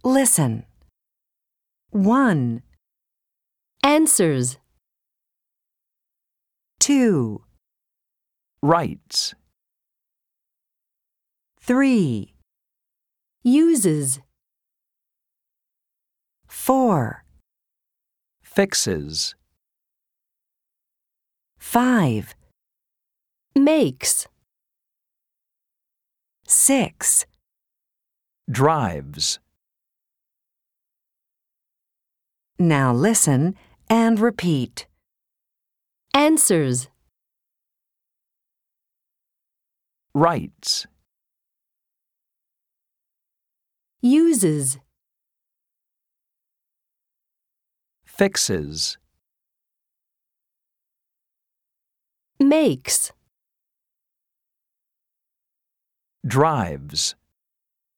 Listen. 1, Answers. 2, Writes. 3, Uses. 4, Fixes. 5, Makes. 6. Drives. Now listen and repeat. Answers. Writes. Uses. Fixes. Makes. Drives.